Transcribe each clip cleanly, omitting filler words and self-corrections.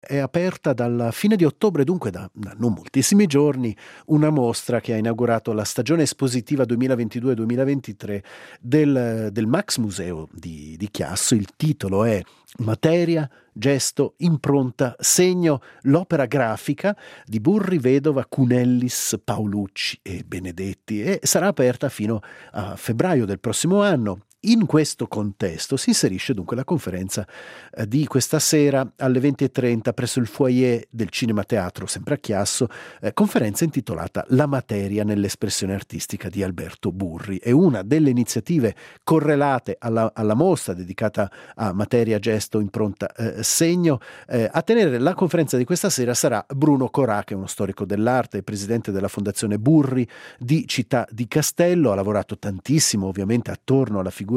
è aperta dalla fine di ottobre, dunque da non moltissimi giorni, una mostra che ha inaugurato la stagione espositiva 2022-2023 del Max Museo di Chiasso. Il titolo è Materia, gesto, impronta, segno, l'opera grafica di Burri, Vedova, Cunellis, Paolucci e Benedetti, e sarà aperta fino a febbraio del prossimo anno. In questo contesto si inserisce dunque la conferenza di questa sera alle 20:30 presso il foyer del Cinema Teatro, sempre a Chiasso, conferenza intitolata La materia nell'espressione artistica di Alberto Burri. È una delle iniziative correlate alla mostra dedicata a materia, gesto, impronta, segno. A tenere la conferenza di questa sera sarà Bruno Corà, che è uno storico dell'arte e presidente della Fondazione Burri di Città di Castello. Ha lavorato tantissimo ovviamente attorno alla figura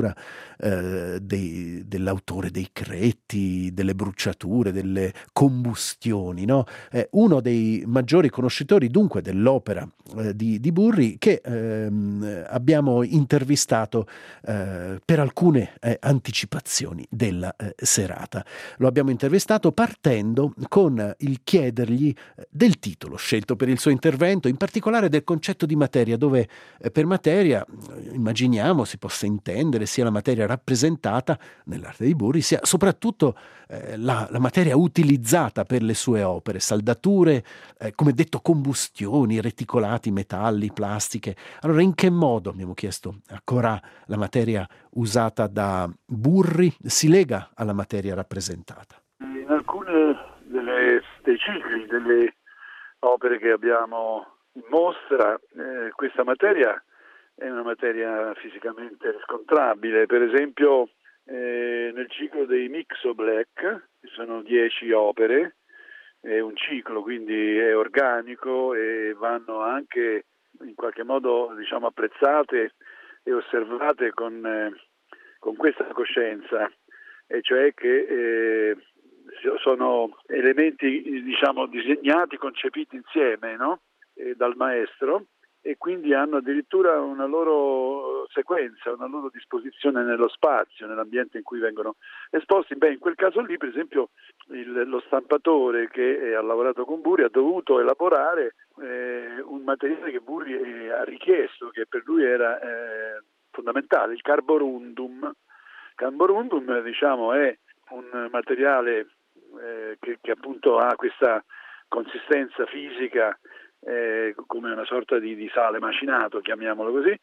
dell'autore dei cretti, delle bruciature, delle combustioni, no? Uno dei maggiori conoscitori dunque dell'opera di Burri, che abbiamo intervistato per alcune anticipazioni della serata. Lo abbiamo intervistato partendo con il chiedergli del titolo scelto per il suo intervento, in particolare del concetto di materia, dove per materia immaginiamo si possa intendere sia la materia rappresentata nell'arte di Burri, sia soprattutto la materia utilizzata per le sue opere, saldature, come detto combustioni, reticolati, metalli, plastiche. Allora, in che modo, abbiamo chiesto a Corà, la materia usata da Burri si lega alla materia rappresentata? In alcune dei cicli, delle opere che abbiamo in mostra, questa materia è una materia fisicamente riscontrabile. Per esempio nel ciclo dei Mixo Black, ci sono 10 opere, è un ciclo, quindi è organico e vanno anche in qualche modo, diciamo, apprezzate e osservate con questa coscienza, e cioè che sono elementi, diciamo, disegnati, concepiti insieme, no? Dal maestro, e quindi hanno addirittura una loro sequenza, una loro disposizione nello spazio, nell'ambiente in cui vengono esposti. In quel caso lì, per esempio, lo stampatore che ha lavorato con Burri ha dovuto elaborare un materiale che Burri ha richiesto, che per lui era fondamentale, il carborundum. Carborundum, diciamo, è un materiale che appunto ha questa consistenza fisica, come una sorta di sale macinato, chiamiamolo così,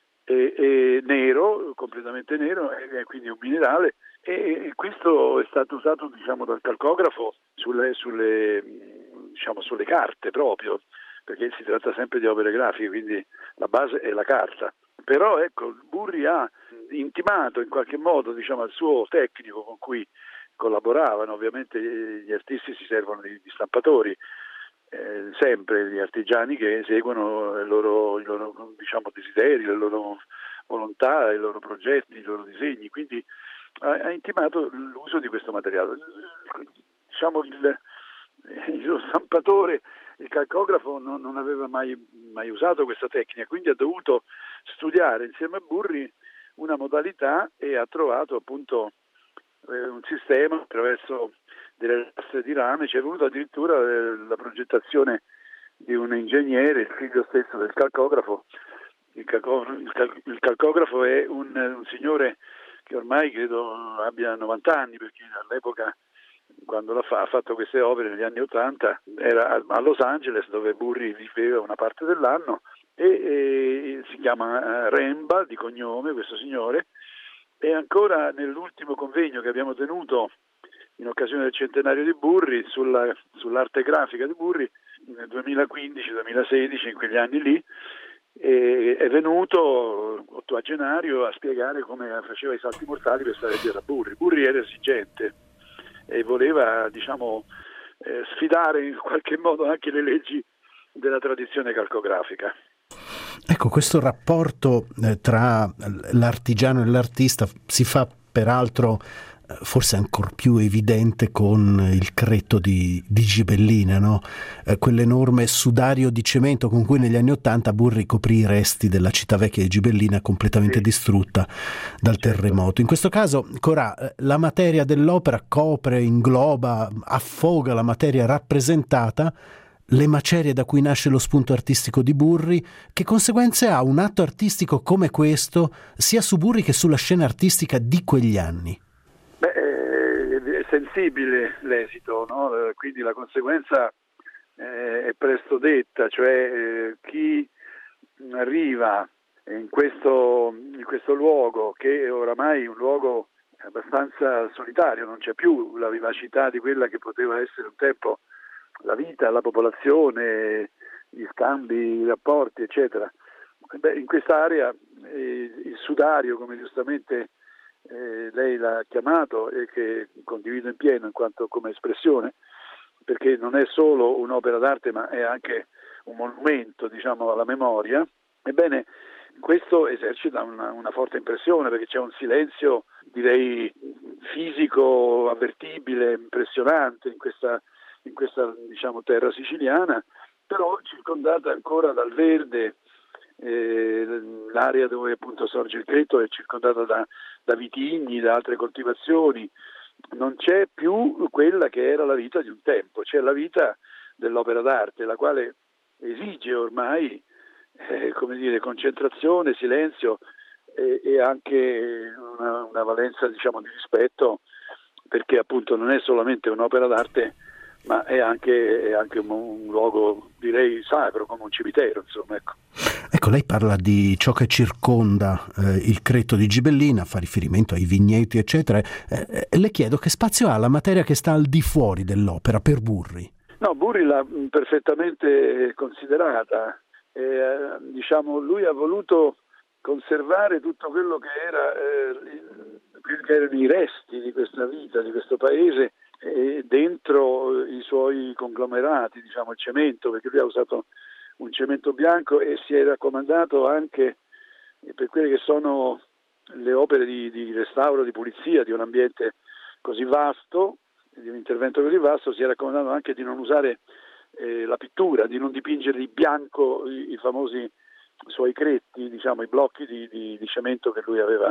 e nero, completamente nero, è quindi un minerale, e questo è stato usato, diciamo, dal calcografo sulle carte proprio, perché si tratta sempre di opere grafiche, quindi la base è la carta. Però ecco, Burri ha intimato in qualche modo, diciamo, al suo tecnico con cui collaboravano, ovviamente gli artisti si servono di stampatori, sempre gli artigiani che eseguono i loro diciamo desideri, le loro volontà, i loro progetti, i loro disegni, quindi ha intimato l'uso di questo materiale. Diciamo lo stampatore, il calcografo non aveva mai usato questa tecnica, quindi ha dovuto studiare insieme a Burri una modalità e ha trovato appunto un sistema attraverso delle lastre di rame. Ci è venuta addirittura la progettazione di un ingegnere, il figlio stesso del calcografo. Il calcografo è un signore che ormai credo abbia 90 anni, perché all'epoca, quando ha fatto queste opere negli anni 80, era a Los Angeles, dove Burri viveva una parte dell'anno, e si chiama Remba di cognome questo signore. E ancora nell'ultimo convegno che abbiamo tenuto in occasione del centenario di Burri sull'arte grafica di Burri nel 2015-2016, in quegli anni lì, è venuto ottuagenario a spiegare come faceva i salti mortali per stare dietro a Burri. Burri era esigente e voleva, diciamo, sfidare in qualche modo anche le leggi della tradizione calcografica. Ecco, questo rapporto tra l'artigiano e l'artista si fa peraltro forse ancor più evidente con il cretto di Gibellina, no? Quell'enorme sudario di cemento con cui negli anni '80 Burri coprì i resti della città vecchia di Gibellina, completamente distrutta dal terremoto. In questo caso, Corà, la materia dell'opera copre, ingloba, affoga la materia rappresentata, le macerie da cui nasce lo spunto artistico di Burri. Che conseguenze ha un atto artistico come questo sia su Burri che sulla scena artistica di quegli anni? È sensibile l'esito, no? Quindi la conseguenza è presto detta, cioè chi arriva in questo luogo, che è oramai un luogo abbastanza solitario, non c'è più la vivacità di quella che poteva essere un tempo la vita, la popolazione, gli scambi, i rapporti, eccetera. In quest'area il sudario, come giustamente lei l'ha chiamato e che condivido in pieno in quanto come espressione, perché non è solo un'opera d'arte ma è anche un monumento, diciamo, alla memoria. Ebbene, questo esercita una forte impressione, perché c'è un silenzio, direi, fisico avvertibile, impressionante in questa diciamo terra siciliana, però circondata ancora dal verde. L'area dove appunto sorge il cretto è circondata da vitigni, da altre coltivazioni. Non c'è più quella che era la vita di un tempo, c'è la vita dell'opera d'arte, la quale esige ormai concentrazione, silenzio e anche una valenza, diciamo, di rispetto, perché appunto non è solamente un'opera d'arte, ma è anche un luogo, direi, sacro, come un cimitero, insomma, ecco. Ecco, lei parla di ciò che circonda il cretto di Gibellina, fa riferimento ai vigneti, eccetera. Le chiedo che spazio ha la materia che sta al di fuori dell'opera per Burri? No, Burri l'ha perfettamente considerata. Diciamo, lui ha voluto conservare tutto quello che erano i resti di questa vita, di questo paese, dentro i suoi conglomerati, diciamo il cemento, perché lui ha usato un cemento bianco e si è raccomandato anche per quelle che sono le opere di restauro, di pulizia di un ambiente così vasto, di un intervento così vasto, si è raccomandato anche di non usare la pittura, di non dipingere di bianco i famosi suoi cretti, diciamo i blocchi di cemento che lui aveva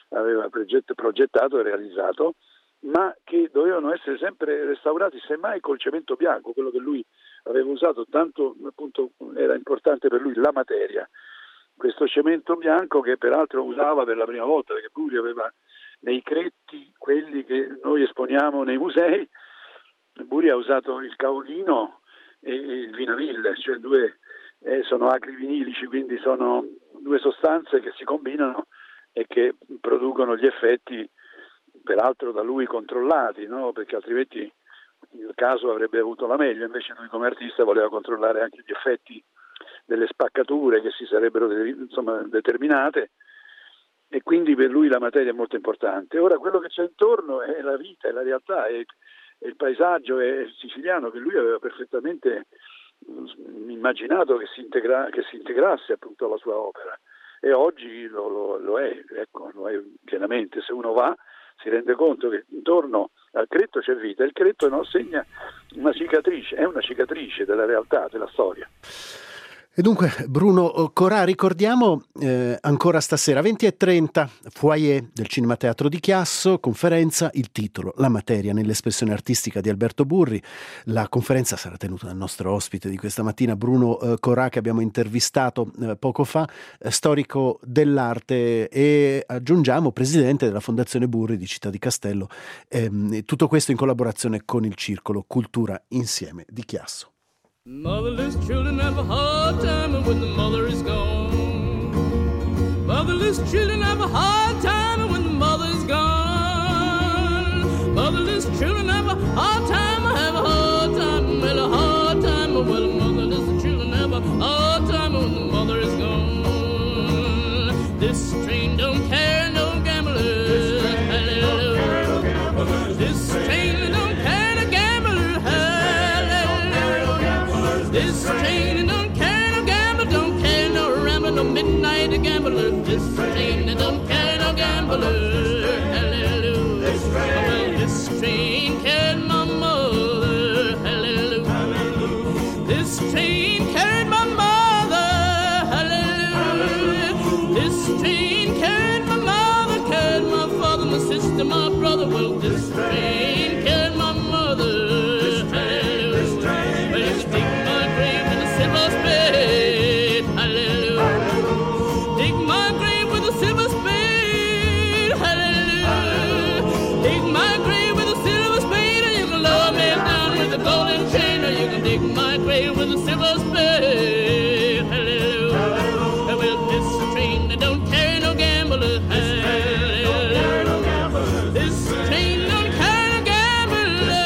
progettato e realizzato, ma che dovevano essere sempre restaurati, semmai col cemento bianco, quello che lui aveva usato, tanto appunto era importante per lui la materia. Questo cemento bianco che peraltro usava per la prima volta, perché Burri aveva nei cretti, quelli che noi esponiamo nei musei, Burri ha usato il caolino e il vinaville, cioè sono acri vinilici, quindi sono due sostanze che si combinano e che producono gli effetti peraltro da lui controllati, no? Perché altrimenti il caso avrebbe avuto la meglio, invece lui come artista voleva controllare anche gli effetti delle spaccature che si sarebbero determinate, e quindi per lui la materia è molto importante. Ora quello che c'è intorno è la vita, è la realtà, è il paesaggio è siciliano, che lui aveva perfettamente immaginato che si integrasse appunto alla sua opera, e oggi lo è pienamente. Se uno va si rende conto che intorno al cretto c'è vita, il cretto segna una cicatrice, è una cicatrice della realtà, della storia. E dunque, Bruno Corà, ricordiamo ancora stasera 20:30, foyer del Cinema Teatro di Chiasso, conferenza, il titolo La materia nell'espressione artistica di Alberto Burri. La conferenza sarà tenuta dal nostro ospite di questa mattina, Bruno Corà, che abbiamo intervistato poco fa, storico dell'arte e, aggiungiamo, presidente della Fondazione Burri di Città di Castello. Tutto questo in collaborazione con il Circolo Cultura Insieme di Chiasso. Motherless children have a hard time when the mother is gone. Motherless children have a hard time when the mother is gone. Motherless children have a hard time, have a hard time, well a hard time, well motherless children have a hard time when the mother is gone. This train don't carry no gamblers. This train don't carry no gamblers. This train don't carry no gambler, don't carry no rammer, no midnight gambler. This train don't carry no gambler. Hallelujah. this train carried my mother. Hallelujah. This train carried my mother, carried my father, my sister, my brother. Well, this train carried my mother. Hallelujah. Well, it's dig my grave with a silver spade. Hallelujah. Dig my grave with a silver spade. Hallelujah. Dig my grave with a silver spade, or you can lower me down with a golden chain, or you can dig my grave with a silver spade. Hallelujah. Well, this train that don't carry no gambler. Hallelujah. This train don't carry no gambler.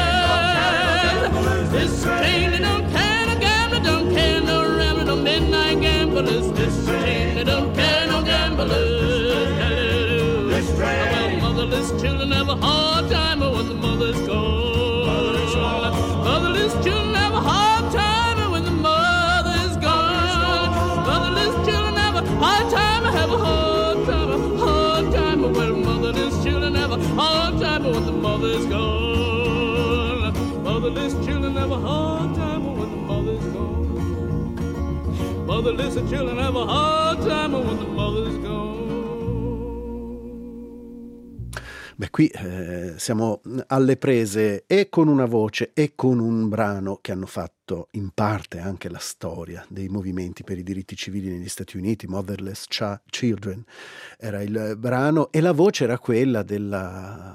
This train that don't carry no gambler, don't carry no rambler, no midnight gamblers. This train that don't carry no gamblers. Hallelujah. Well, motherless children have a hard time when the mother's gone. Motherless children have a hard time when the mother's gone. Motherless children have a hard time, have a hard time, a hard time. Well, motherless children have a hard time when the mother's gone. Motherless children have a hard time when the mother's gone. Motherless children have a hard time when the mother's gone. Beh, qui siamo alle prese e con una voce e con un brano che hanno fatto in parte anche la storia dei movimenti per i diritti civili negli Stati Uniti. Motherless Children era il brano e la voce era quella della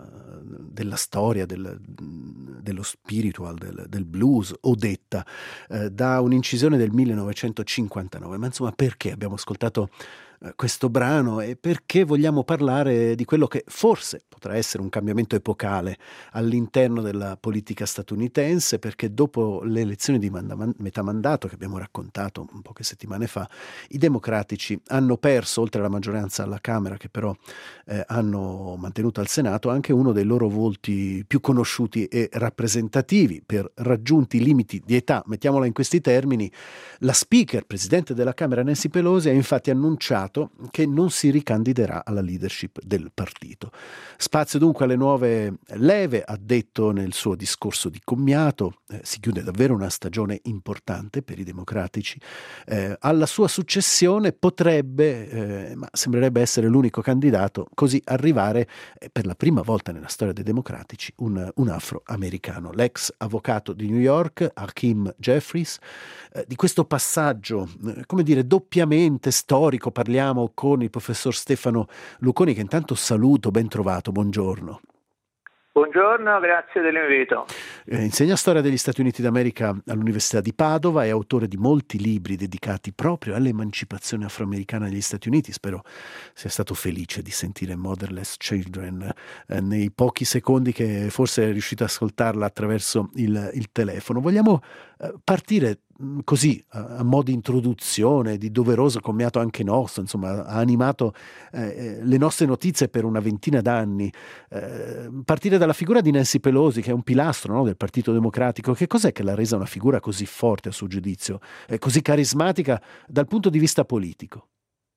storia, dello spiritual, del blues, Odetta, da un'incisione del 1959. Ma insomma, perché abbiamo ascoltato questo brano e perché vogliamo parlare di quello che forse potrà essere un cambiamento epocale all'interno della politica statunitense? Perché dopo le elezioni di metà mandato che abbiamo raccontato un poche settimane fa, i democratici hanno perso, oltre alla maggioranza alla Camera che però hanno mantenuto al Senato, anche uno dei loro volti più conosciuti e rappresentativi. Per raggiunti limiti di età, mettiamola in questi termini, la speaker, presidente della Camera Nancy Pelosi, ha infatti annunciato che non si ricandiderà alla leadership del partito. Spazio dunque alle nuove leve, ha detto nel suo discorso di commiato. Si chiude davvero una stagione importante per i democratici. Alla sua successione potrebbe, ma sembrerebbe essere l'unico candidato, così arrivare per la prima volta nella storia dei democratici un afroamericano, l'ex avvocato di New York, Hakeem Jeffries. Di questo passaggio, come dire, doppiamente storico parliamo con il professor Stefano Luconi, che intanto saluto, ben trovato, buongiorno. Buongiorno, grazie dell'invito. Insegna storia degli Stati Uniti d'America all'Università di Padova, è autore di molti libri dedicati proprio all'emancipazione afroamericana negli Stati Uniti. Spero sia stato felice di sentire Motherless Children nei pochi secondi che forse è riuscito ad ascoltarla attraverso il telefono. Vogliamo partire così a mo' di introduzione, di doveroso commiato anche nostro, insomma ha animato le nostre notizie per una ventina d'anni, partire dalla figura di Nancy Pelosi, che è un pilastro, no, del Partito Democratico. Che cos'è che l'ha resa una figura così forte a suo giudizio, così carismatica dal punto di vista politico?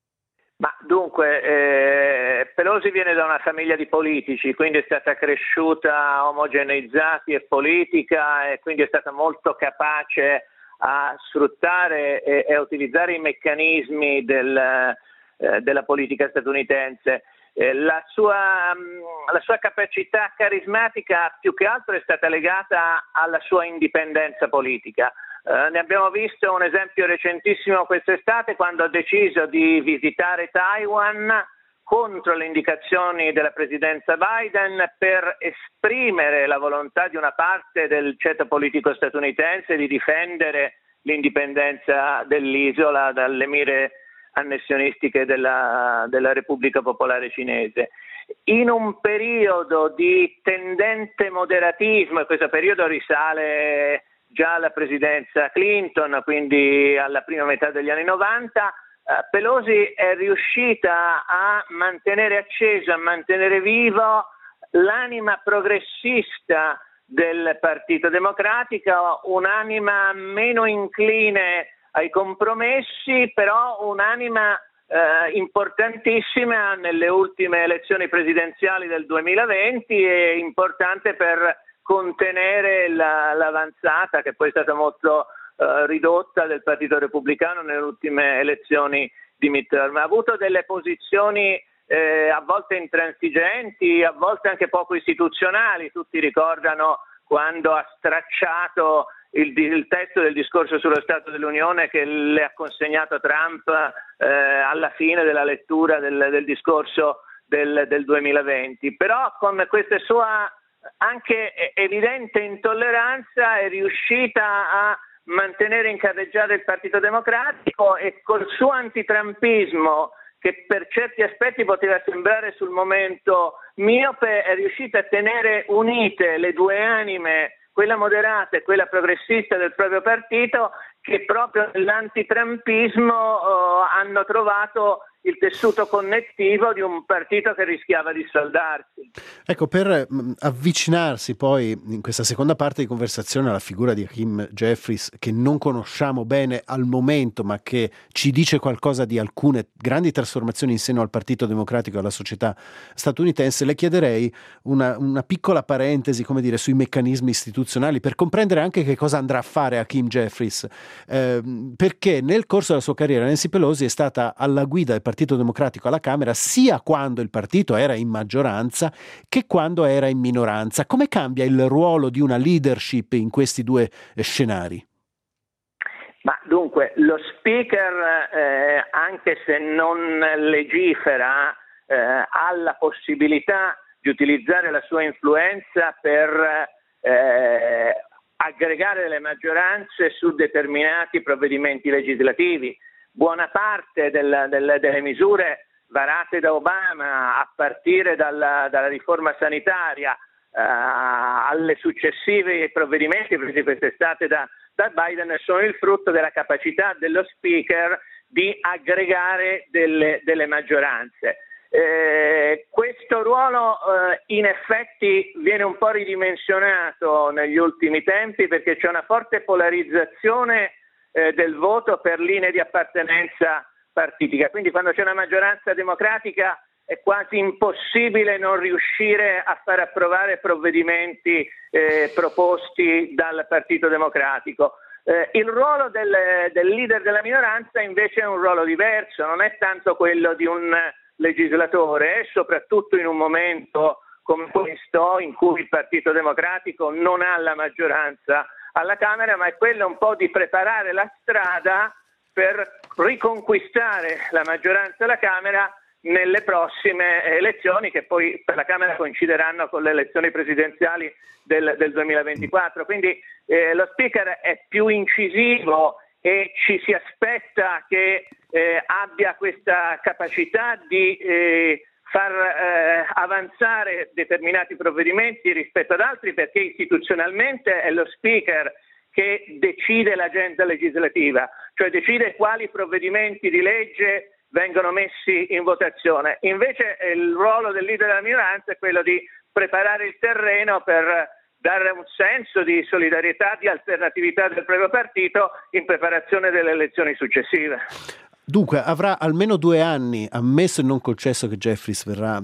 Ma dunque, Pelosi viene da una famiglia di politici, quindi è stata cresciuta omogeneizzati e politica, e quindi è stata molto capace a sfruttare e a utilizzare i meccanismi della politica statunitense. La sua capacità carismatica più che altro è stata legata alla sua indipendenza politica. Ne abbiamo visto un esempio recentissimo quest'estate, quando ha deciso di visitare Taiwan contro le indicazioni della presidenza Biden, per esprimere la volontà di una parte del ceto politico statunitense di difendere l'indipendenza dell'isola dalle mire annessionistiche della Repubblica Popolare Cinese. In un periodo di tendente moderatismo, e questo periodo risale già alla presidenza Clinton, quindi alla prima metà degli anni 90, Pelosi è riuscita a mantenere acceso, a mantenere vivo l'anima progressista del Partito Democratico, un'anima meno incline ai compromessi, però un'anima importantissima nelle ultime elezioni presidenziali del 2020 e importante per contenere l'avanzata, che poi è stata molto ridotta del Partito Repubblicano nelle ultime elezioni di midterm. Ha avuto delle posizioni a volte intransigenti, a volte anche poco istituzionali. Tutti ricordano quando ha stracciato il testo del discorso sullo Stato dell'Unione che le ha consegnato Trump alla fine della lettura del discorso del 2020. Però con questa sua anche evidente intolleranza è riuscita a mantenere in carreggiata il Partito Democratico, e col suo antitrampismo, che per certi aspetti poteva sembrare sul momento miope, è riuscita a tenere unite le due anime, quella moderata e quella progressista del proprio partito, che proprio nell'antitrampismo hanno trovato il tessuto connettivo di un partito che rischiava di saldarsi. Ecco, per avvicinarsi poi in questa seconda parte di conversazione alla figura di Hakeem Jeffries, che non conosciamo bene al momento, ma che ci dice qualcosa di alcune grandi trasformazioni in seno al Partito Democratico e alla società statunitense, le chiederei una piccola parentesi, come dire, sui meccanismi istituzionali, per comprendere anche che cosa andrà a fare Hakeem Jeffries, perché nel corso della sua carriera Nancy Pelosi è stata alla guida del Partito Democratico alla Camera sia quando il partito era in maggioranza che quando era in minoranza. Come cambia il ruolo di una leadership in questi due scenari? Ma dunque, lo speaker, anche se non legifera, ha la possibilità di utilizzare la sua influenza per aggregare delle maggioranze su determinati provvedimenti legislativi. Buona parte delle misure varate da Obama, a partire dalla riforma sanitaria alle successivi provvedimenti presi quest'estate da Biden, sono il frutto della capacità dello speaker di aggregare delle maggioranze. Questo ruolo in effetti viene un po' ridimensionato negli ultimi tempi, perché c'è una forte polarizzazione del voto per linee di appartenenza partitica. Quindi quando c'è una maggioranza democratica è quasi impossibile non riuscire a far approvare provvedimenti proposti dal Partito Democratico. Il ruolo del leader della minoranza invece è un ruolo diverso, non è tanto quello di un legislatore, soprattutto in un momento come questo in cui il Partito Democratico non ha la maggioranza alla Camera, ma è quello un po' di preparare la strada per riconquistare la maggioranza alla Camera nelle prossime elezioni, che poi per la Camera coincideranno con le elezioni presidenziali del 2024. Quindi lo speaker è più incisivo e ci si aspetta che abbia questa capacità di far avanzare determinati provvedimenti rispetto ad altri, perché istituzionalmente è lo speaker che decide l'agenda legislativa, cioè decide quali provvedimenti di legge vengono messi in votazione. Invece il ruolo del leader della minoranza è quello di preparare il terreno per dare un senso di solidarietà, di alternatività del proprio partito in preparazione delle elezioni successive. Dunque avrà almeno 2 anni, ammesso e non concesso che Jeffries verrà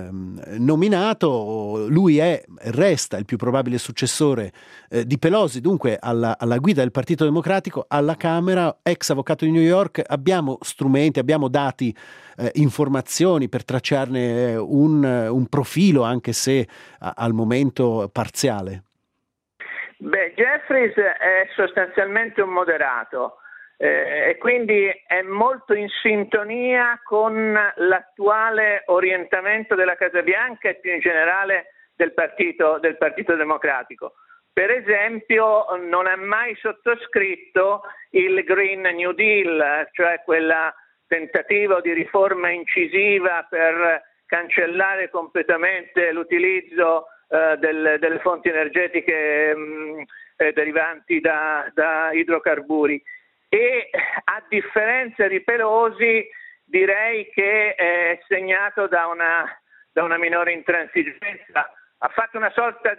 nominato. Lui resta il più probabile successore di Pelosi, dunque alla guida del Partito Democratico alla Camera. Ex avvocato di New York, abbiamo strumenti, abbiamo dati, informazioni per tracciarne un profilo, anche se al momento parziale? Jeffries è sostanzialmente un moderato. E quindi è molto in sintonia con l'attuale orientamento della Casa Bianca e più in generale del Partito Democratico. Per esempio non ha mai sottoscritto il Green New Deal, cioè quel tentativo di riforma incisiva per cancellare completamente l'utilizzo delle fonti energetiche derivanti da idrocarburi. E a differenza di Pelosi direi che è segnato da una minore intransigenza. Ha fatto una sorta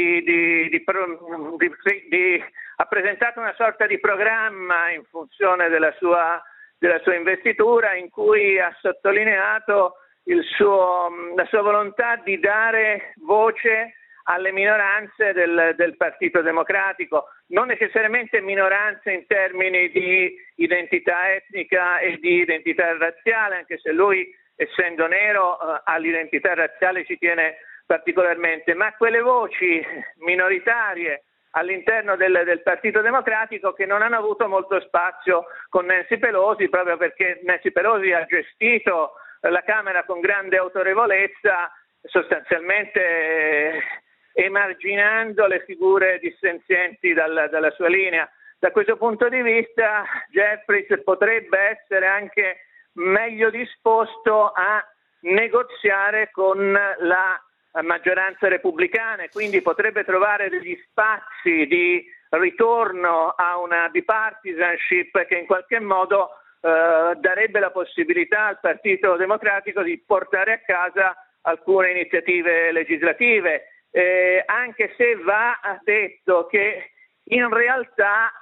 ha presentato una sorta di programma in funzione della sua investitura, in cui ha sottolineato la sua volontà di dare voce alle minoranze del Partito Democratico, non necessariamente minoranze in termini di identità etnica e di identità razziale, anche se lui, essendo nero, all'identità razziale ci tiene particolarmente, ma quelle voci minoritarie all'interno del Partito Democratico che non hanno avuto molto spazio con Nancy Pelosi, proprio perché Nancy Pelosi ha gestito la Camera con grande autorevolezza, sostanzialmente emarginando le figure dissenzienti dalla sua linea. Da questo punto di vista Jeffries potrebbe essere anche meglio disposto a negoziare con la maggioranza repubblicana e quindi potrebbe trovare degli spazi di ritorno a una bipartisanship che in qualche modo darebbe la possibilità al Partito Democratico di portare a casa alcune iniziative legislative, anche se va detto che in realtà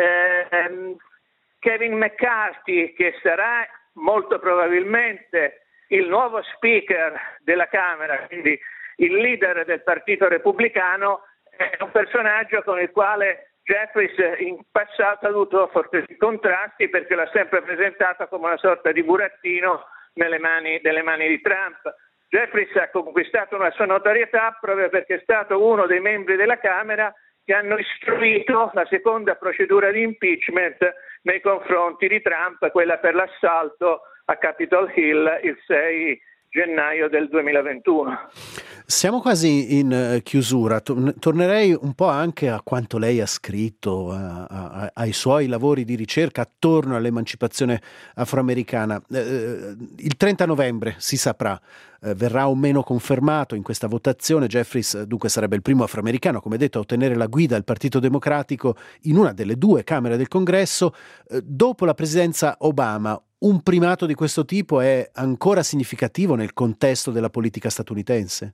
Kevin McCarthy, che sarà molto probabilmente il nuovo speaker della Camera, quindi il leader del Partito Repubblicano, è un personaggio con il quale Jeffries in passato ha avuto forti contrasti perché l'ha sempre presentato come una sorta di burattino delle mani di Trump. Jeffries ha conquistato una sua notorietà proprio perché è stato uno dei membri della Camera che hanno istruito la seconda procedura di impeachment nei confronti di Trump, quella per l'assalto a Capitol Hill il 6 gennaio del 2021. Siamo quasi in chiusura. Tornerei un po' anche a quanto lei ha scritto, ai suoi lavori di ricerca attorno all'emancipazione afroamericana. Il 30 novembre si saprà, verrà o meno confermato in questa votazione. Jeffries dunque sarebbe il primo afroamericano, come detto, a ottenere la guida del Partito Democratico in una delle due Camere del Congresso. Dopo la presidenza Obama, un primato di questo tipo è ancora significativo nel contesto della politica statunitense?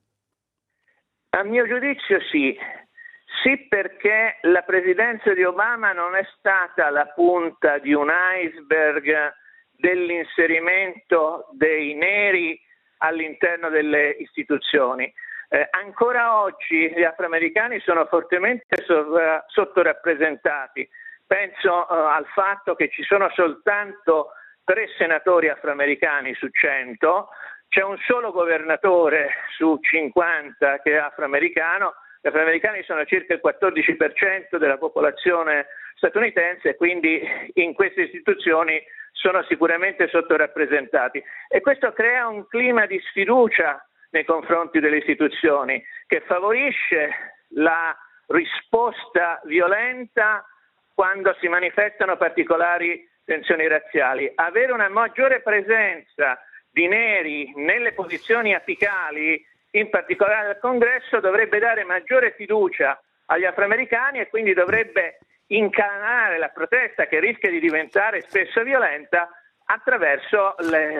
A mio giudizio sì. Sì, perché la presidenza di Obama non è stata la punta di un iceberg dell'inserimento dei neri all'interno delle istituzioni. Ancora oggi gli afroamericani sono fortemente sottorappresentati. Penso al fatto che ci sono soltanto 3 senatori afroamericani su 100, c'è un solo governatore su 50 che è afroamericano. Gli afroamericani sono circa il 14% della popolazione statunitense e quindi in queste istituzioni sono sicuramente sottorappresentati. E questo crea un clima di sfiducia nei confronti delle istituzioni che favorisce la risposta violenta quando si manifestano particolari tensioni razziali. Avere una maggiore presenza di neri nelle posizioni apicali, in particolare al Congresso, dovrebbe dare maggiore fiducia agli afroamericani e quindi dovrebbe incanalare la protesta, che rischia di diventare spesso violenta, attraverso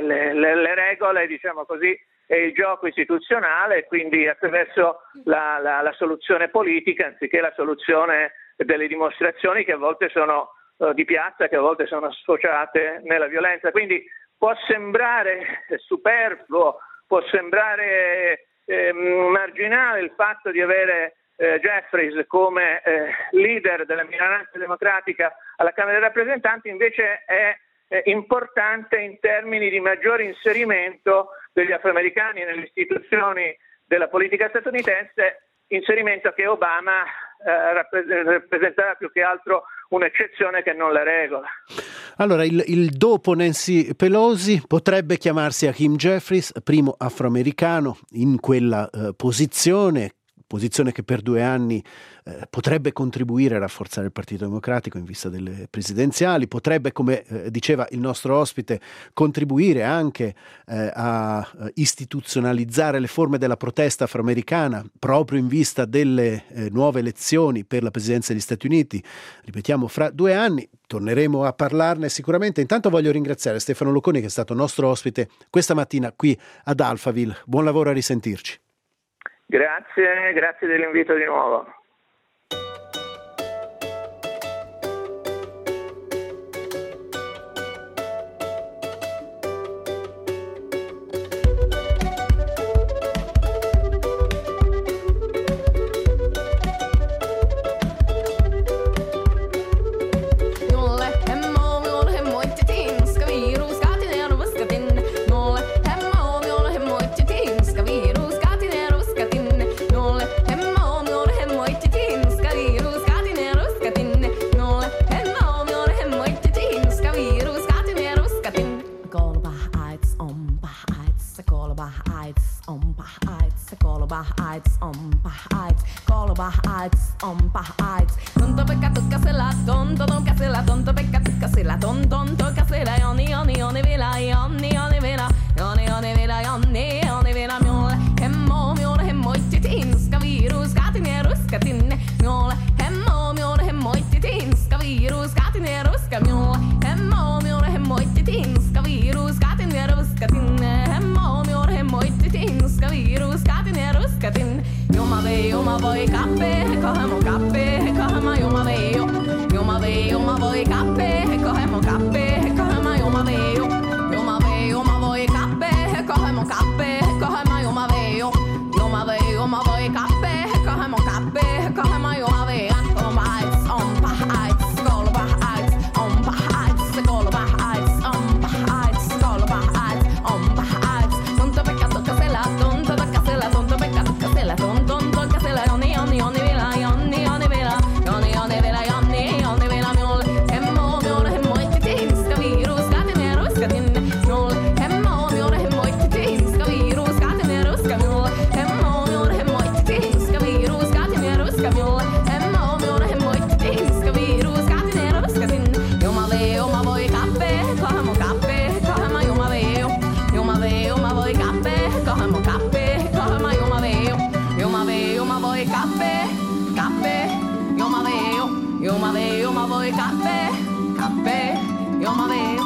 le regole, diciamo così, e il gioco istituzionale, quindi attraverso la soluzione politica anziché la soluzione delle dimostrazioni che a volte sono di piazza, che a volte sono sfociate nella violenza. Quindi può sembrare superfluo, può sembrare marginale il fatto di avere Jeffries come leader della minoranza democratica alla Camera dei Rappresentanti, invece è importante in termini di maggiore inserimento degli afroamericani nelle istituzioni della politica statunitense, inserimento che Obama rappresentava più che altro un'eccezione che non la regola. Allora, il dopo Nancy Pelosi potrebbe chiamarsi Hakeem Jeffries, primo afroamericano in quella posizione che per 2 anni potrebbe contribuire a rafforzare il Partito Democratico in vista delle presidenziali, potrebbe, come diceva il nostro ospite, contribuire anche a istituzionalizzare le forme della protesta afroamericana proprio in vista delle nuove elezioni per la presidenza degli Stati Uniti, ripetiamo, fra 2 anni. Torneremo a parlarne sicuramente. Intanto voglio ringraziare Stefano Locconi, che è stato nostro ospite questa mattina qui ad Alphaville. Buon lavoro, a risentirci. Grazie dell'invito di nuovo. heights. Tonto peccato casella, tonto non casella, tonto peccato casella, tonto casella, yoni vela, yoni vela, yoni vela, yoni vela, mjole, hemmo mjole, hemmo ittitin, ska virus, skatinero, skatine, mjole, hemmo mjole, hemmo ittitin, ska virus, skatinero, ska mjole, hemmo mjole, hemmo ittitin, ska virus, skatinero, skatine, hemmo mjole, hemmo ittitin, ska virus, skatinero, skatine, Joma voi kappe, kohemo kappe, kohema joma vejo. Joma voi kappe, kohemo kappe, kohema joma vejo. Joma voi kappe, kohemo kappe, kohema joma vejo. Joma voi kappe, kohemo kappe, kohema joma vejo. Ompa heights, golba heights, ompa heights, golba heights, ompa heights, golba heights, ompa heights. Tonto peccato casella, tonto peccato casella, tonto casella, yoni vela, yoni vela, yoni vela, mjole, hemmo mjole, hemmo ittitin, ska virus, skatinero, skatine, mjole, hemmo mjole, hemmo ittitin, ska virus, skatinero, ska mjole, hemmo mjole, hemmo ittitin, ska virus, skatinero, ska mjole, hemmo mjole, hemmo ittitin, ska virus, skatinero, skatine, joma voi kappe, kohemo kappe, kohema joma vejo. Joma voi kappe, kohemo kappe, kohema joma vejo. Joma voi kappe, joma vejo. Joma voi kappe, joma vejo.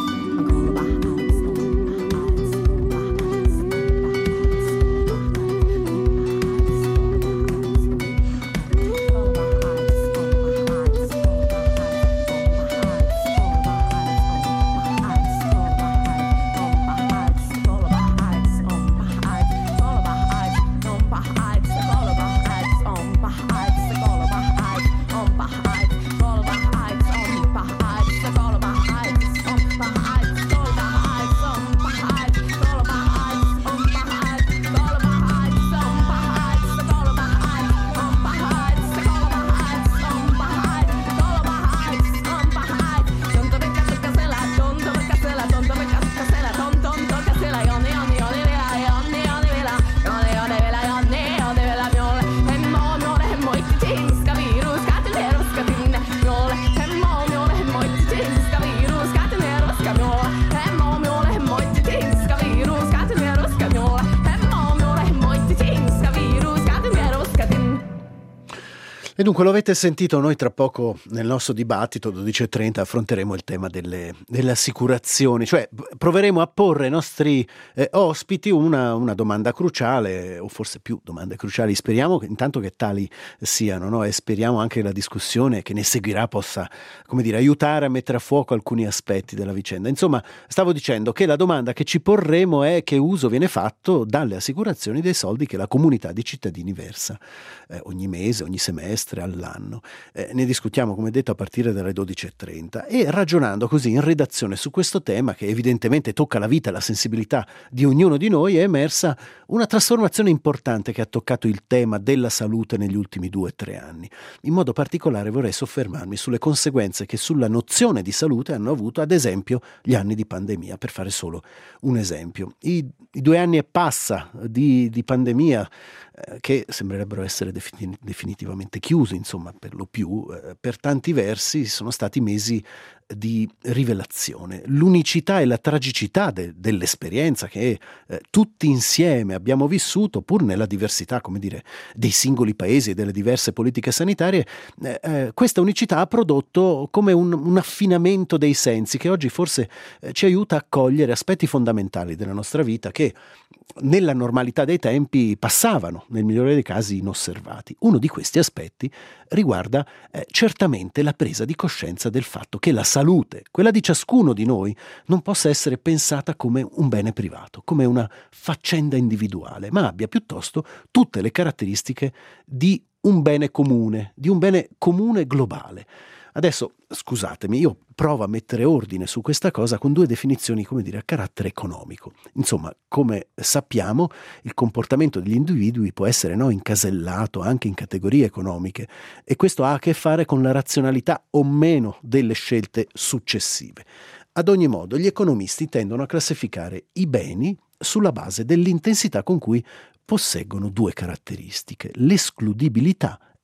E dunque lo avete sentito, noi tra poco nel nostro dibattito 12:30 affronteremo il tema delle assicurazioni, cioè proveremo a porre ai nostri ospiti una domanda cruciale, o forse più domande cruciali, speriamo che intanto che tali siano, no? E speriamo anche che la discussione che ne seguirà possa, come dire, aiutare a mettere a fuoco alcuni aspetti della vicenda. Insomma, stavo dicendo che la domanda che ci porremo è: che uso viene fatto dalle assicurazioni dei soldi che la comunità di cittadini versa ogni mese, ogni semestre, all'anno. Ne discutiamo, come detto, a partire dalle 12:30, e ragionando così in redazione su questo tema, che evidentemente tocca la vita e la sensibilità di ognuno di noi, è emersa una trasformazione importante che ha toccato il tema della salute negli ultimi 2 o 3 anni. In modo particolare vorrei soffermarmi sulle conseguenze che sulla nozione di salute hanno avuto, ad esempio, gli anni di pandemia, per fare solo un esempio. I 2 anni e passa di pandemia, che sembrerebbero essere definitivamente chiusi, insomma, per lo più, per tanti versi sono stati mesi di rivelazione. L'unicità e la tragicità dell'esperienza che tutti insieme abbiamo vissuto, pur nella diversità, come dire, dei singoli paesi e delle diverse politiche sanitarie, questa unicità ha prodotto come un affinamento dei sensi che oggi forse ci aiuta a cogliere aspetti fondamentali della nostra vita che nella normalità dei tempi passavano, nel migliore dei casi, inosservati. Uno di questi aspetti riguarda certamente la presa di coscienza del fatto che la salute, quella di ciascuno di noi, non possa essere pensata come un bene privato, come una faccenda individuale, ma abbia piuttosto tutte le caratteristiche di un bene comune, globale. Adesso, scusatemi, io provo a mettere ordine su questa cosa con 2 definizioni, come dire, a carattere economico. Insomma, come sappiamo, il comportamento degli individui può essere incasellato anche in categorie economiche, e questo ha a che fare con la razionalità o meno delle scelte successive. Ad ogni modo, gli economisti tendono a classificare i beni sulla base dell'intensità con cui posseggono 2 caratteristiche: l'escludibilità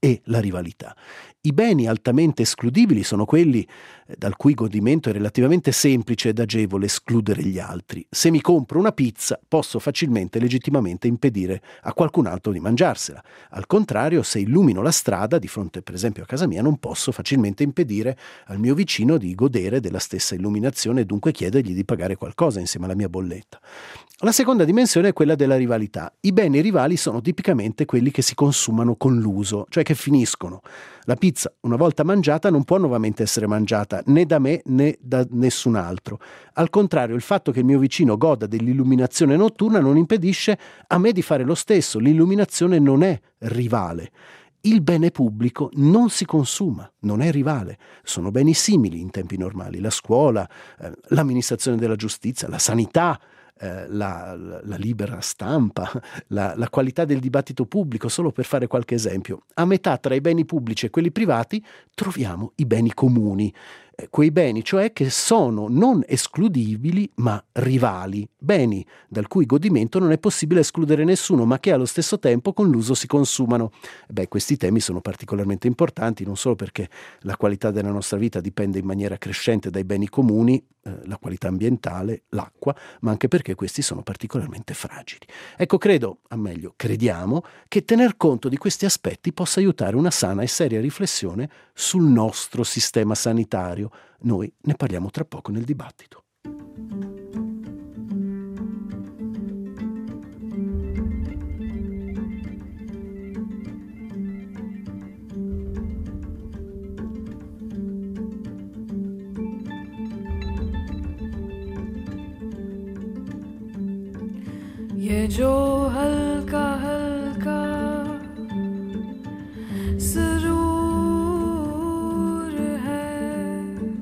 e la rivalità. I beni altamente escludibili sono quelli dal cui godimento è relativamente semplice ed agevole escludere gli altri. Se mi compro una pizza, posso facilmente e legittimamente impedire a qualcun altro di mangiarsela. Al contrario, se illumino la strada, di fronte per esempio a casa mia, non posso facilmente impedire al mio vicino di godere della stessa illuminazione e dunque chiedergli di pagare qualcosa insieme alla mia bolletta. La seconda dimensione è quella della rivalità. I beni rivali sono tipicamente quelli che si consumano con l'uso, cioè che finiscono. La pizza, una volta mangiata, non può nuovamente essere mangiata né da me né da nessun altro. Al contrario, il fatto che il mio vicino goda dell'illuminazione notturna non impedisce a me di fare lo stesso. L'illuminazione non è rivale. Il bene pubblico non si consuma, non è rivale. Sono beni simili in tempi normali. La scuola, l'amministrazione della giustizia, la sanità, la libera stampa, la qualità del dibattito pubblico, solo per fare qualche esempio. A metà tra i beni pubblici e quelli privati troviamo i beni comuni, quei beni cioè che sono non escludibili ma rivali, beni dal cui godimento non è possibile escludere nessuno ma che allo stesso tempo con l'uso si consumano. Questi temi sono particolarmente importanti non solo perché la qualità della nostra vita dipende in maniera crescente dai beni comuni, la qualità ambientale, l'acqua, ma anche perché questi sono particolarmente fragili. Crediamo che tener conto di questi aspetti possa aiutare una sana e seria riflessione sul nostro sistema sanitario. Noi ne parliamo tra poco nel dibattito. ये जो हल्का हल्का सुरूर है,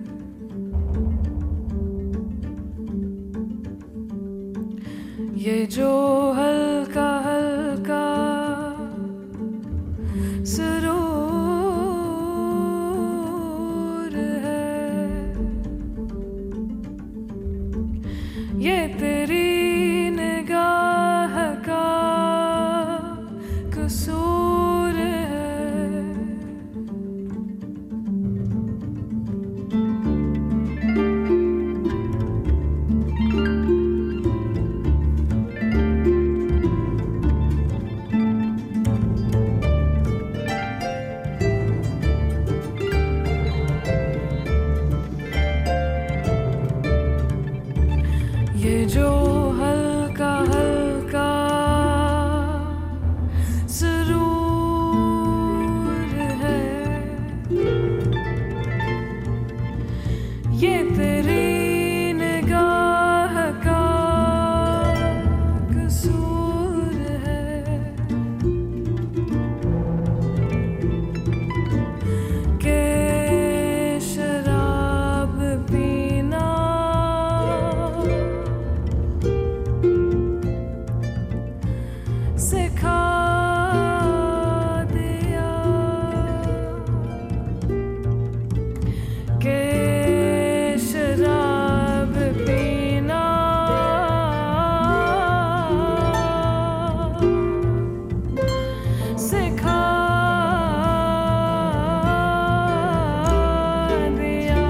ये जो हल्का हल्का सुरूर है, ये तेरी कसूर है। ये जो हल्का हल्का ये तेरी निगाह का कसूर है, के शराब पीना सिखा दिया, के शराब पीना सिखा दिया।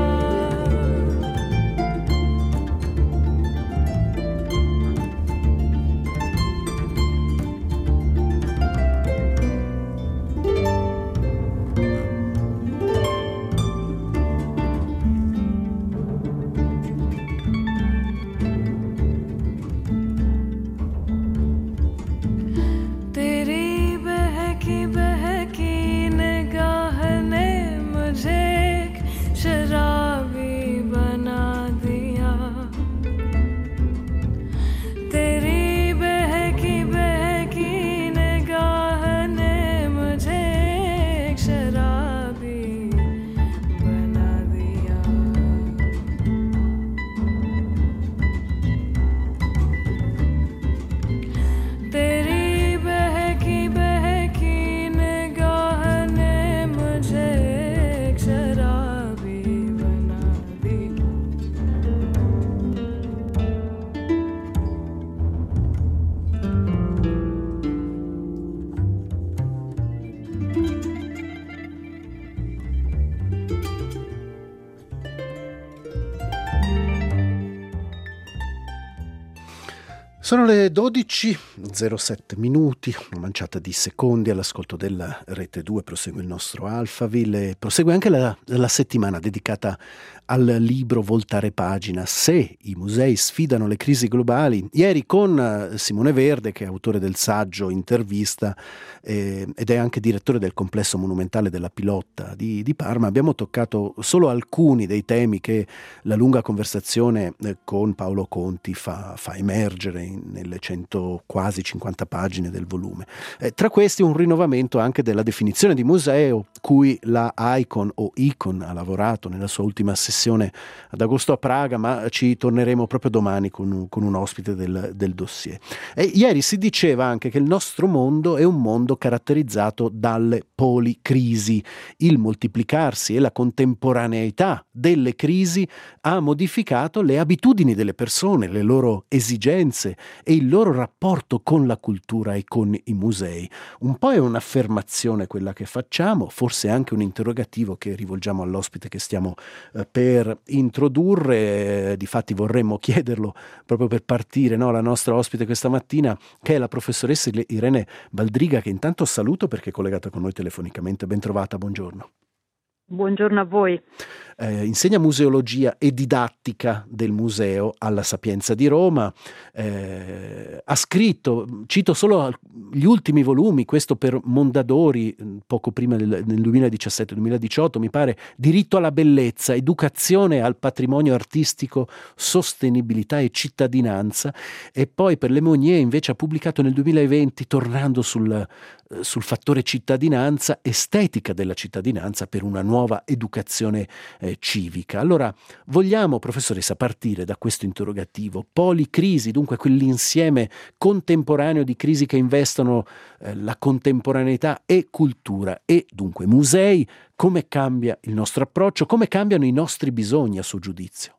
शराबी Sono le 12:07 minuti, una manciata di secondi all'ascolto della Rete 2, prosegue il nostro Alphaville e prosegue anche la settimana dedicata al libro Voltare pagina, se i musei sfidano le crisi globali. Ieri con Simone Verde, che è autore del saggio Intervista ed è anche direttore del complesso monumentale della Pilotta di Parma, abbiamo toccato solo alcuni dei temi che la lunga conversazione con Paolo Conti fa emergere nelle quasi 50 pagine del volume. Tra questi un rinnovamento anche della definizione di museo, cui la Icon ha lavorato nella sua ultima sessione ad agosto a Praga, ma ci torneremo proprio domani con un ospite del dossier. E ieri si diceva anche che il nostro mondo è un mondo caratterizzato dalle policrisi. Il moltiplicarsi e la contemporaneità delle crisi ha modificato le abitudini delle persone, le loro esigenze e il loro rapporto con la cultura e con i musei. Un po' è un'affermazione quella che facciamo, forse anche un interrogativo che rivolgiamo all'ospite che stiamo per introdurre. Difatti vorremmo chiederlo proprio per partire, no? La nostra ospite questa mattina, che è la professoressa Irene Baldriga, che intanto saluto perché è collegata con noi telefonicamente. Ben trovata, buongiorno. Buongiorno a voi. Insegna museologia e didattica del museo alla Sapienza di Roma, ha scritto, cito solo gli ultimi volumi, questo per Mondadori, poco prima nel 2017-2018 mi pare, Diritto alla bellezza, educazione al patrimonio artistico, sostenibilità e cittadinanza, e poi per Le Monnier invece ha pubblicato nel 2020, tornando sul fattore cittadinanza, estetica della cittadinanza per una nuova educazione civica. Allora, vogliamo, professoressa, partire da questo interrogativo. Policrisi, dunque quell'insieme contemporaneo di crisi che investono la contemporaneità e cultura, e dunque musei. Come cambia il nostro approccio? Come cambiano i nostri bisogni, a suo giudizio?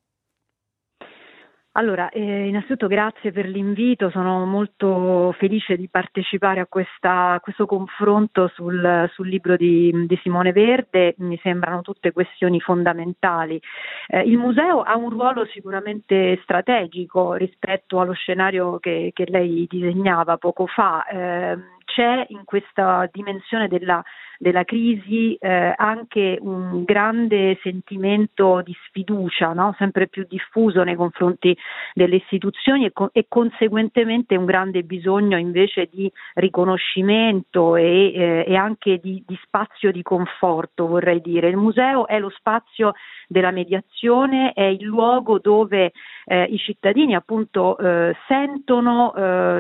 Allora, innanzitutto grazie per l'invito, sono molto felice di partecipare a questo confronto sul libro di Simone Verde. Mi sembrano tutte questioni fondamentali. Il museo ha un ruolo sicuramente strategico rispetto allo scenario che lei disegnava poco fa. C'è in questa dimensione della crisi anche un grande sentimento di sfiducia, no? Sempre più diffuso nei confronti delle istituzioni e conseguentemente un grande bisogno invece di riconoscimento e anche di spazio di conforto, vorrei dire. Il museo è lo spazio della mediazione, è il luogo dove i cittadini appunto sentono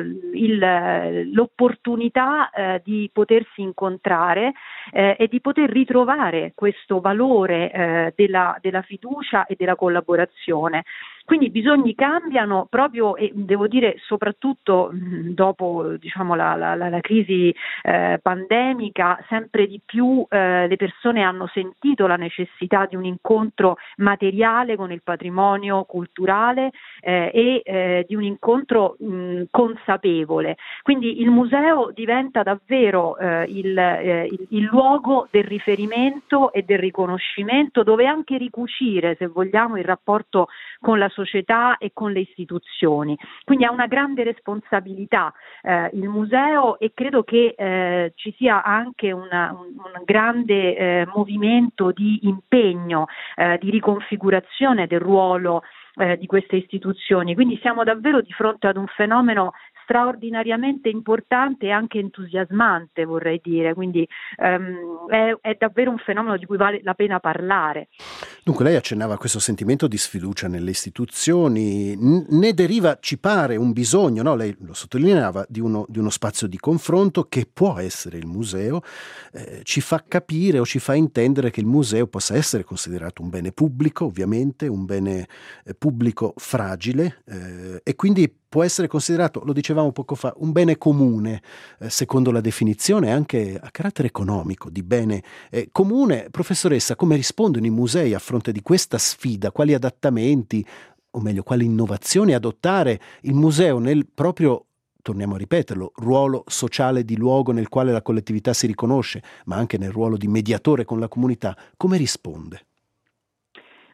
l'opportunità di potersi incontrare e di poter ritrovare questo valore della fiducia e della collaborazione. Quindi i bisogni cambiano proprio, e devo dire soprattutto dopo la crisi pandemica, sempre di più le persone hanno sentito la necessità di un incontro materiale con il patrimonio culturale e di un incontro consapevole. Quindi il museo diventa davvero il luogo del riferimento e del riconoscimento, dove anche ricucire, se vogliamo, il rapporto con la società e con le istituzioni. Quindi ha una grande responsabilità il museo, e credo che ci sia anche un grande movimento di impegno, di riconfigurazione del ruolo di queste istituzioni. Quindi siamo davvero di fronte ad un fenomeno straordinariamente importante e anche entusiasmante, vorrei dire, quindi è davvero un fenomeno di cui vale la pena parlare. Dunque lei accennava a questo sentimento di sfiducia nelle istituzioni, ne deriva, ci pare, un bisogno, no? Lei lo sottolineava, di uno spazio di confronto che può essere il museo, ci fa capire o ci fa intendere che il museo possa essere considerato un bene pubblico, ovviamente, un bene pubblico fragile, e quindi può essere considerato, lo dicevamo poco fa, un bene comune, secondo la definizione anche a carattere economico di bene comune. Professoressa, come rispondono i musei a fronte di questa sfida? Quali adattamenti, o meglio, quali innovazioni adottare il museo nel proprio, torniamo a ripeterlo, ruolo sociale di luogo nel quale la collettività si riconosce, ma anche nel ruolo di mediatore con la comunità? Come risponde?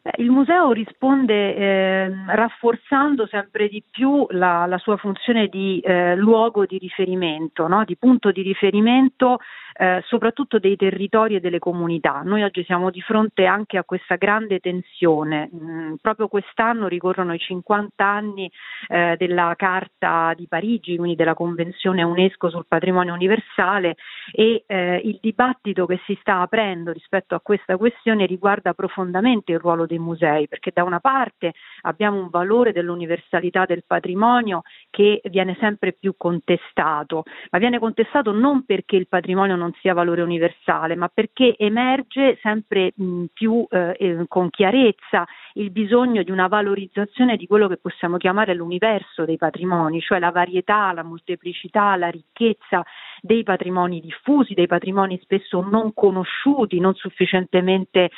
Il museo risponde rafforzando sempre di più la sua funzione di luogo di riferimento, no? Di punto di riferimento soprattutto dei territori e delle comunità. Noi oggi siamo di fronte anche a questa grande tensione. Proprio quest'anno ricorrono i 50 anni della Carta di Parigi, quindi della Convenzione UNESCO sul patrimonio universale, e il dibattito che si sta aprendo rispetto a questa questione riguarda profondamente il ruolo dei musei, perché da una parte abbiamo un valore dell'universalità del patrimonio che viene sempre più contestato, ma viene contestato non perché il patrimonio non sia valore universale, ma perché emerge sempre più con chiarezza il bisogno di una valorizzazione di quello che possiamo chiamare l'universo dei patrimoni, cioè la varietà, la molteplicità, la ricchezza dei patrimoni diffusi, dei patrimoni spesso non conosciuti, non sufficientemente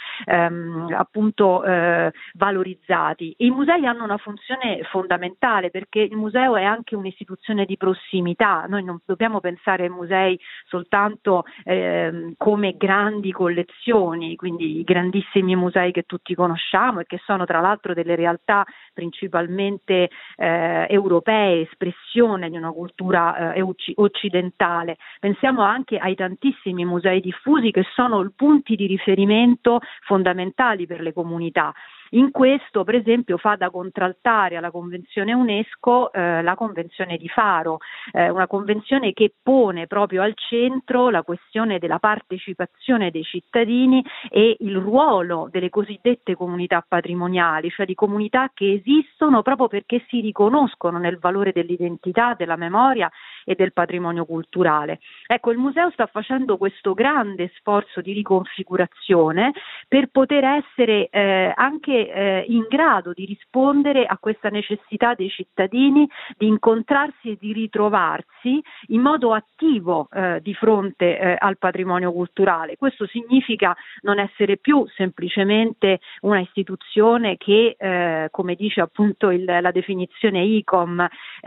valorizzati. I musei hanno una funzione fondamentale, perché il museo è anche un'istituzione di prossimità. Noi non dobbiamo pensare ai musei soltanto come grandi collezioni, quindi i grandissimi musei che tutti conosciamo e che sono tra l'altro delle realtà principalmente europee, espressione di una cultura occidentale. Pensiamo anche ai tantissimi musei diffusi che sono punti di riferimento fondamentali per le comunità. In questo, per esempio, fa da contraltare alla Convenzione UNESCO la Convenzione di Faro, una convenzione che pone proprio al centro la questione della partecipazione dei cittadini e il ruolo delle cosiddette comunità patrimoniali, cioè di comunità che esistono proprio perché si riconoscono nel valore dell'identità, della memoria e del patrimonio culturale. Ecco, il museo sta facendo questo grande sforzo di riconfigurazione per poter essere anche in grado di rispondere a questa necessità dei cittadini di incontrarsi e di ritrovarsi in modo attivo di fronte al patrimonio culturale. Questo significa non essere più semplicemente una istituzione che, come dice appunto la definizione ICOM,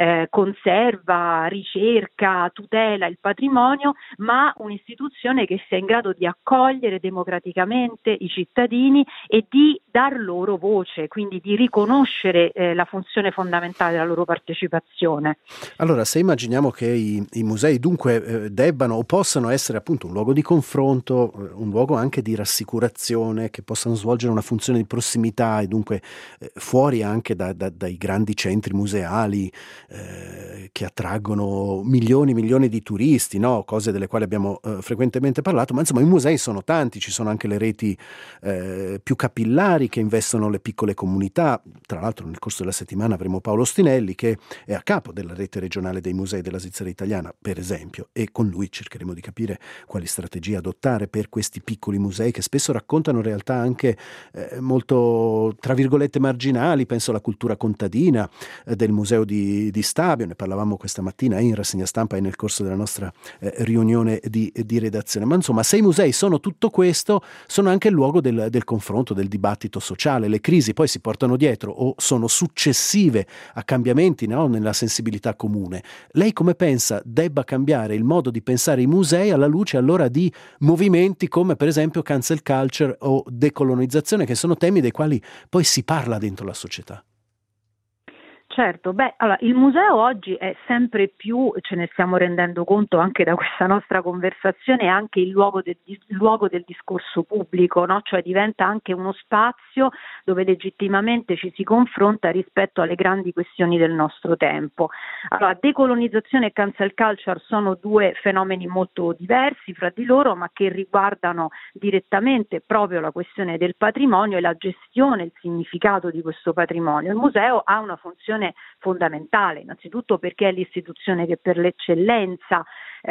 conserva, ricerca, tutela il patrimonio, ma un'istituzione che sia in grado di accogliere democraticamente i cittadini e di dar loro voce, quindi di riconoscere la funzione fondamentale della loro partecipazione. Allora, se immaginiamo che i musei dunque debbano o possano essere appunto un luogo di confronto, un luogo anche di rassicurazione, che possano svolgere una funzione di prossimità e dunque fuori anche dai grandi centri museali che attraggono milioni di turisti, no? Cose delle quali abbiamo frequentemente parlato, ma insomma i musei sono tanti, ci sono anche le reti più capillari che investono le piccole comunità. Tra l'altro nel corso della settimana avremo Paolo Stinelli, che è a capo della rete regionale dei musei della Svizzera italiana, per esempio, e con lui cercheremo di capire quali strategie adottare per questi piccoli musei che spesso raccontano realtà anche molto, tra virgolette, marginali. Penso alla cultura contadina del museo di Stabio, ne parlavamo questa mattina in rassegna stampa e nel corso della nostra riunione di redazione. Ma insomma, se i musei sono tutto questo, sono anche il luogo del confronto, del dibattito sociale. Le crisi poi si portano dietro o sono successive a cambiamenti, no, nella sensibilità comune. Lei come pensa debba cambiare il modo di pensare i musei alla luce allora di movimenti come per esempio cancel culture o decolonizzazione, che sono temi dei quali poi si parla dentro la società? Certo, allora, il museo oggi è sempre più, ce ne stiamo rendendo conto anche da questa nostra conversazione, anche il luogo del discorso pubblico, no? Cioè diventa anche uno spazio dove legittimamente ci si confronta rispetto alle grandi questioni del nostro tempo. Allora, decolonizzazione e cancel culture sono due fenomeni molto diversi fra di loro, ma che riguardano direttamente proprio la questione del patrimonio e la gestione, il significato di questo patrimonio. Il museo ha una funzione fondamentale, innanzitutto perché è l'istituzione che per l'eccellenza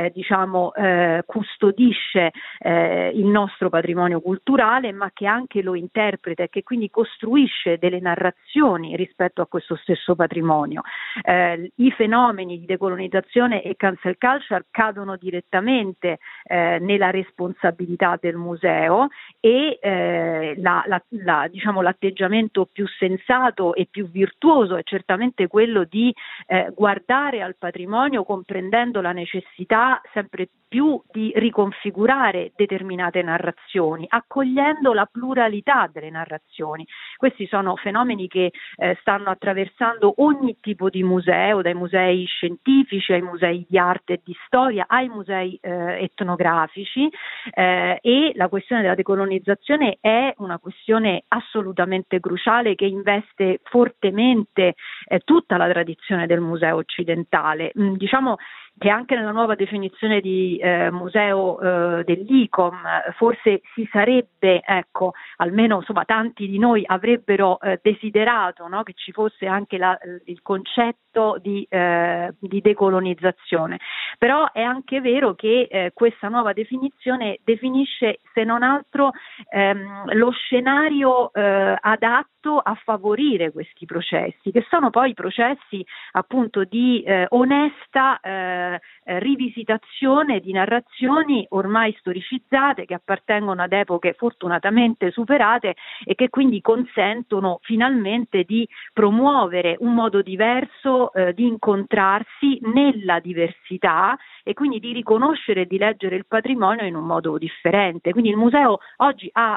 custodisce il nostro patrimonio culturale, ma che anche lo interpreta e che quindi costruisce delle narrazioni rispetto a questo stesso patrimonio. I fenomeni di decolonizzazione e cancel culture cadono direttamente nella responsabilità del museo e l'atteggiamento più sensato e più virtuoso è certamente quello di guardare al patrimonio comprendendo la necessità necessità sempre più di riconfigurare determinate narrazioni, accogliendo la pluralità delle narrazioni. Questi sono fenomeni che stanno attraversando ogni tipo di museo, dai musei scientifici ai musei di arte e di storia, ai musei etnografici, e la questione della decolonizzazione è una questione assolutamente cruciale che investe fortemente tutta la tradizione del museo occidentale. Diciamo che anche nella nuova definizione di museo dell'ICOM forse si sarebbe, ecco, almeno insomma tanti di noi avrebbero desiderato, no, che ci fosse anche il concetto di decolonizzazione, però è anche vero che questa nuova definizione definisce se non altro lo scenario adatto a favorire questi processi, che sono poi processi appunto di onesta rivisitazione di narrazioni ormai storicizzate, che appartengono ad epoche fortunatamente superate e che quindi consentono finalmente di promuovere un modo diverso di incontrarsi nella diversità e quindi di riconoscere e di leggere il patrimonio in un modo differente. Quindi il museo oggi ha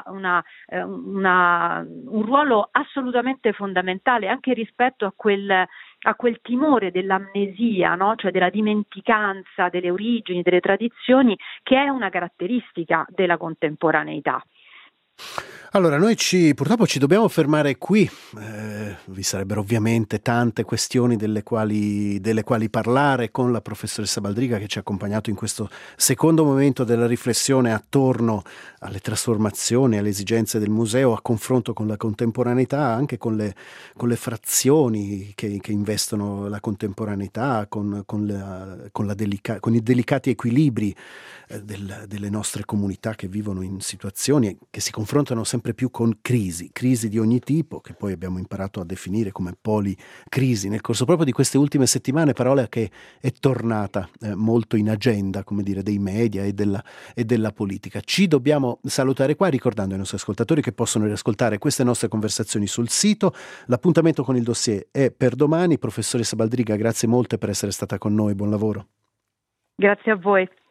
un ruolo assolutamente fondamentale anche rispetto a quel timore dell'amnesia, no? Cioè della dimenticanza delle origini, delle tradizioni, che è una caratteristica della contemporaneità. Allora, noi purtroppo ci dobbiamo fermare qui. Vi sarebbero ovviamente tante questioni delle quali parlare con la professoressa Baldriga, che ci ha accompagnato in questo secondo momento della riflessione attorno alle trasformazioni, alle esigenze del museo, a confronto con la contemporaneità, anche con le frazioni che investono la contemporaneità, con i delicati equilibri delle nostre comunità che vivono in situazioni che si confrontano sempre più con crisi di ogni tipo, che poi abbiamo imparato a definire come policrisi nel corso proprio di queste ultime settimane, parola che è tornata molto in agenda, come dire, dei media e della politica. Ci dobbiamo salutare qua, ricordando ai nostri ascoltatori che possono riascoltare queste nostre conversazioni sul sito. L'appuntamento con il dossier è per domani. Professoressa Baldriga, grazie molte per essere stata con noi, buon lavoro. Grazie a voi.